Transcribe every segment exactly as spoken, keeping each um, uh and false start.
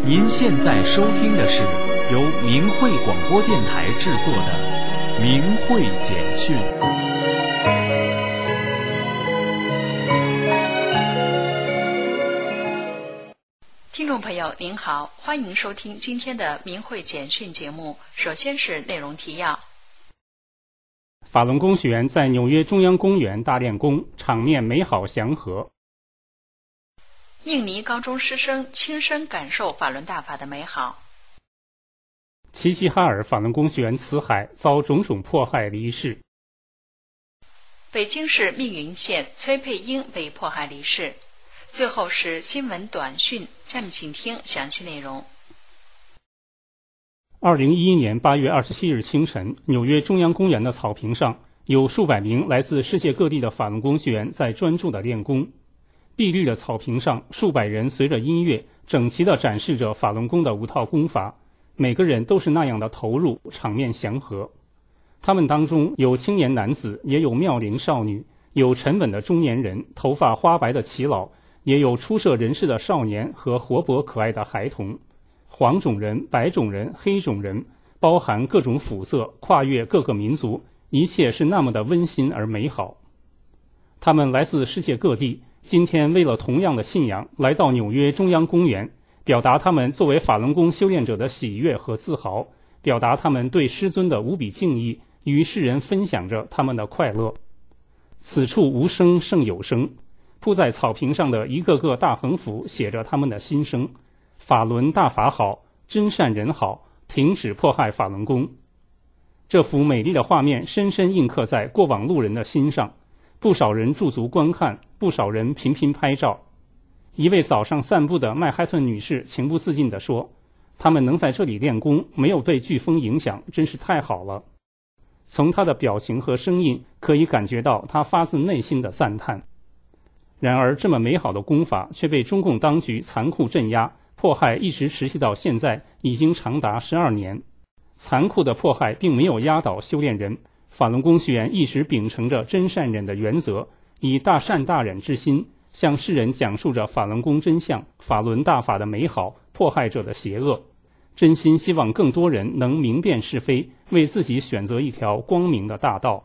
您现在收听的是由明慧广播电台制作的明慧简讯。 听众朋友您好，欢迎收听今天的明慧简讯节目。首先是内容提要。 法轮功学员在纽约中央公园大练功，场面美好祥和。 印尼高中师生亲身感受法轮大法的美好。 齐齐哈尔法轮功学员辞海遭种种迫害离世。 北京市密云县崔佩英被迫害离世。最后是新闻短讯，下面请听详细内容。 二零一一年八月二十七日清晨，纽约中央公园的草坪上，有数百名来自世界各地的法轮功学员在专注地练功。碧绿的草坪上，数百人随着音乐整齐地展示着法轮功的五套功法，每个人都是那样的投入，场面祥和。他们当中有青年男子，也有妙龄少女，有沉稳的中年人，头发花白的耆老，也有出色人士的少年和活泼可爱的孩童。黄种人、白种人、黑种人，包含各种肤色，跨越各个民族，一切是那么的温馨而美好。他们来自世界各地，今天为了同样的信仰来到纽约中央公园，表达他们作为法轮功修炼者的喜悦和自豪，表达他们对师尊的无比敬意，与世人分享着他们的快乐。此处无声胜有声，铺在草坪上的一个个大横幅写着他们的心声：法轮大法好，真善人好，停止迫害法轮功。这幅美丽的画面深深印刻在过往路人的心上，不少人驻足观看，不少人频频拍照。一位早上散步的曼哈顿女士情不自禁地说，他们能在这里练功，没有被飓风影响，真是太好了。从她的表情和声音可以感觉到她发自内心的赞叹。然而这么美好的功法却被中共当局残酷镇压，迫害一直持续到现在，已经长达十二年。残酷的迫害并没有压倒修炼人，法轮功学员一直秉承着真善忍的原则，以大善大忍之心，向世人讲述着法轮功真相，法轮大法的美好，迫害者的邪恶。真心希望更多人能明辨是非，为自己选择一条光明的大道。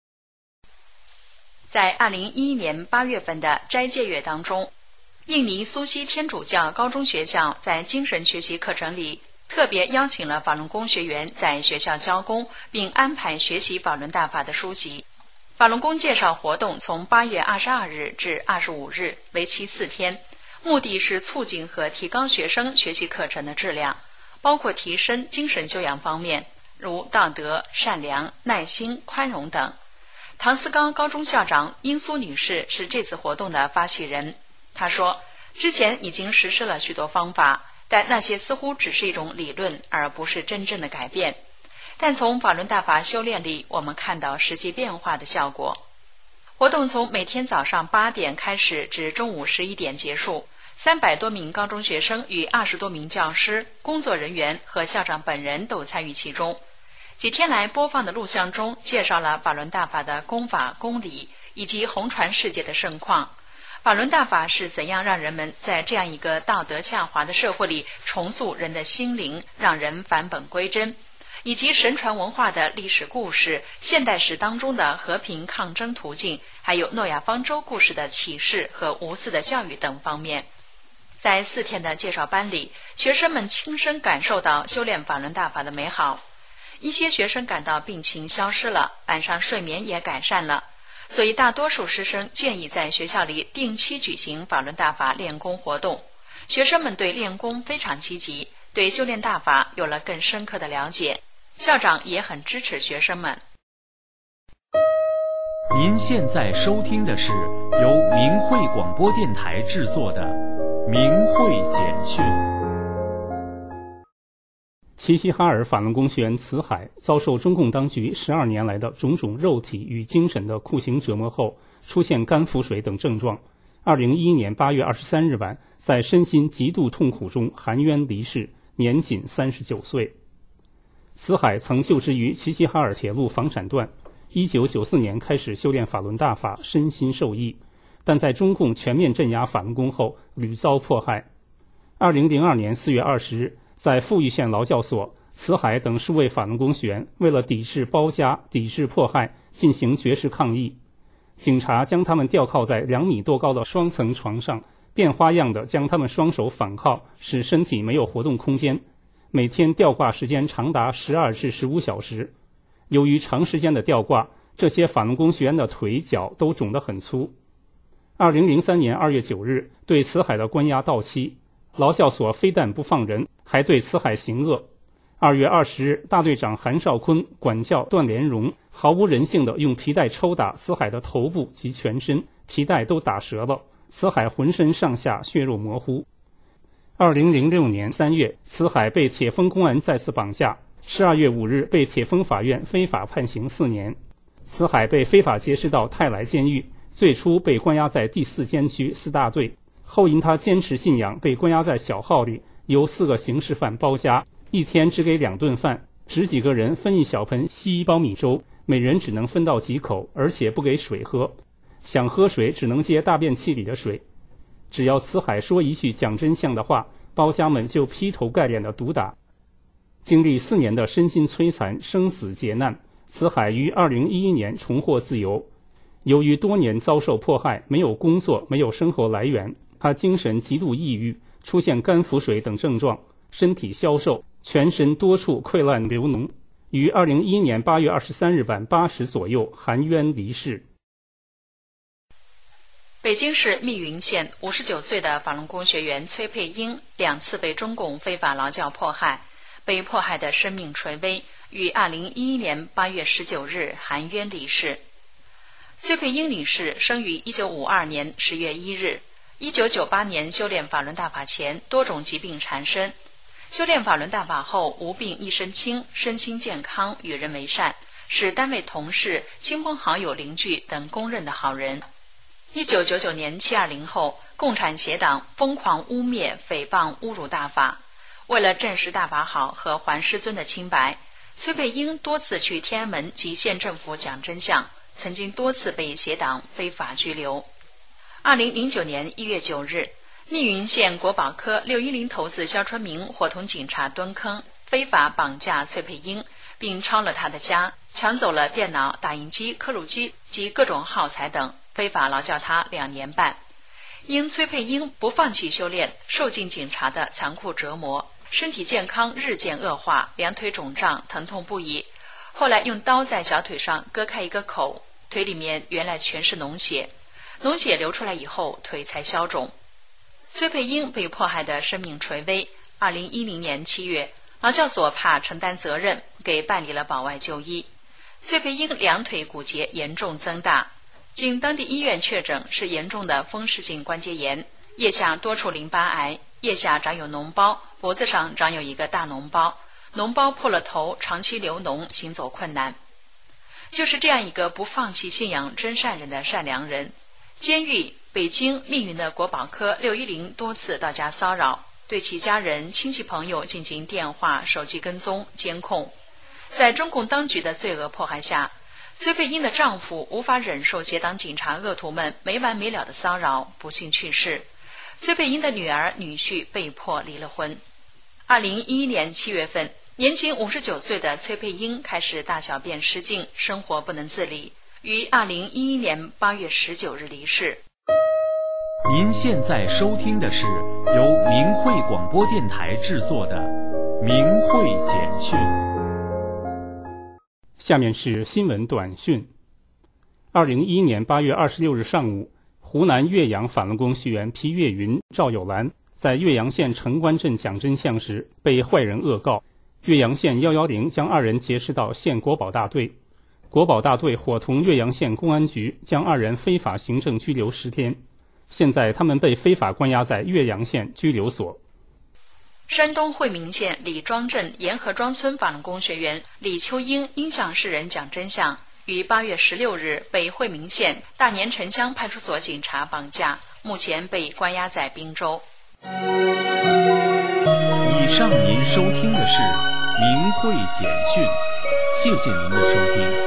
在二零一一年八月份的斋戒月当中，印尼苏西天主教高中学校在精神学习课程里特别邀请了法轮功学员在学校教功，并安排学习法轮大法的书籍。法轮功介绍活动从八月二十二日至二十五日，为期四天，目的是促进和提高学生学习课程的质量，包括提升精神修养方面，如道德、善良、耐心、宽容等。唐斯高高中校长殷苏女士是这次活动的发起人。她说，之前已经实施了许多方法，但那些似乎只是一种理论，而不是真正的改变。但从法轮大法修炼里，我们看到实际变化的效果。活动从每天早上八点开始，至中午十一点结束。三百多名高中学生与二十多名教师、工作人员和校长本人都参与其中。几天来播放的录像中介绍了法轮大法的功法公理，以及红传世界的盛况。法轮大法是怎样让人们在这样一个道德下滑的社会里重塑人的心灵，让人返本归真，以及神传文化的历史故事、现代史当中的和平抗争途径，还有诺亚方舟故事的启示和无私的教育等方面。在四天的介绍班里，学生们亲身感受到修炼法轮大法的美好。一些学生感到病情消失了，晚上睡眠也改善了，所以大多数师生建议在学校里定期举行法轮大法练功活动。学生们对练功非常积极，对修炼大法有了更深刻的了解。校长也很支持学生们。 您现在收听的是由明慧广播电台制作的明慧简讯。 齐齐哈尔法轮功学员辞海遭受中共当局十二年来的种种肉体与精神的酷刑折磨后，出现肝腹水等症状。二零一一年八月二十三日晚，在身心极度痛苦中含冤离世，年仅三十九岁。辞海曾就职于齐齐哈尔铁路房产段，一九九四年开始修炼法轮大法，身心受益，但在中共全面镇压法轮功后屡遭迫害。 二零零二年四月二十日，在富裕县劳教所，慈海等数位法轮功学员为了抵制包夹、抵制迫害，进行绝食抗议。警察将他们吊靠在两米多高的双层床上，变花样的将他们双手反铐，使身体没有活动空间。每天吊挂时间长达十二至十五小时。由于长时间的吊挂，这些法轮功学员的腿脚都肿得很粗。二零零三年二月九日，对慈海的关押到期，劳教所非但不放人，还对慈海行恶。二月二十日，大队长韩少坤管教段连荣毫无人性地用皮带抽打慈海的头部及全身，皮带都打折了，慈海浑身上下血肉模糊。二零零六年三月，慈海被铁丰公安再次绑架，十二月五日被铁丰法院非法判刑四年。慈海被非法劫持到泰来监狱，最初被关押在第四监区四大队，后因他坚持信仰，被关押在小号里，由四个刑事犯包夹，一天只给两顿饭，十几个人分一小盆稀一包米粥，每人只能分到几口，而且不给水喝，想喝水只能接大便器里的水。只要慈海说一句讲真相的话，包夹们就劈头盖脸的毒打。经历四年的身心摧残、生死劫难，慈海于二零一一年重获自由。由于多年遭受迫害，没有工作，没有生活来源，他精神极度抑郁，出现肝腹水等症状，身体消瘦，全身多处溃烂流脓，于二零一一年八月二十三日晚八时左右含冤离世。 北京市密云县五十九岁的法轮功学员崔佩英两次被中共非法劳教迫害，被迫害的生命垂危，于二零一一年八月十九日含冤离世。崔佩英女士生于一九五二年十月一日，一九九八年修炼法轮大法前，多种疾病缠身。修炼法轮大法后，无病一身轻，身心健康，与人为善，是单位同事、亲朋好友、邻居等公认的好人。一九九九年七二零后，共产协党疯狂污蔑、诽谤、侮辱大法。为了证实大法好和还师尊的清白，崔佩英多次去天安门及县政府讲真相，曾经多次被协党非法拘留。二零零九年一月九日，密云县国保科六一零头子肖春明伙同警察蹲坑，非法绑架崔佩英，并抄了他的家，抢走了电脑、打印机、刻录机及各种耗材等，非法劳教他两年半。因崔佩英不放弃修炼，受尽警察的残酷折磨，身体健康日渐恶化，两腿肿胀，疼痛不已。后来用刀在小腿上割开一个口，腿里面原来全是脓血，脓血流出来以后，腿才消肿。崔佩英被迫害的生命垂危。二零一零年七月，劳教所怕承担责任，给办理了保外就医。崔佩英两腿骨节严重增大，经当地医院确诊是严重的风湿性关节炎，腋下多处淋巴癌，腋下长有脓包，脖子上长有一个大脓包，脓包破了头，长期流脓，行走困难。就是这样一个不放弃信仰真善人的善良人，监狱、北京、密云的国保科六一零多次到家骚扰，对其家人、亲戚朋友进行电话、手机跟踪、监控。在中共当局的罪恶迫害下，崔佩英的丈夫无法忍受协党警察恶徒们没完没了的骚扰，不幸去世。崔佩英的女儿、女婿被迫离了婚。二零一一年七月份，年仅五十九岁的崔佩英开始大小便失禁，生活不能自理，于二零一一年八月十九日离世。 您现在收听的是由明慧广播电台制作的《明慧简讯》。 下面是新闻短讯。二零一一年八月二十六日上午，湖南岳阳法轮功学员皮月云、赵有兰在岳阳县城关镇讲真相时被坏人恶告，岳阳县一一零将二人劫持到县国保大队，国保大队伙同岳阳县公安局将二人非法行政拘留十天，现在他们被非法关押在岳阳县拘留所。 山东惠民县李庄镇沿河庄村法轮功学员李秋英因向世人讲真相，于八月十六日被惠民县大年城乡派出所警察绑架，目前被关押在滨州。 以上您收听的是明慧简讯，谢谢您的收听。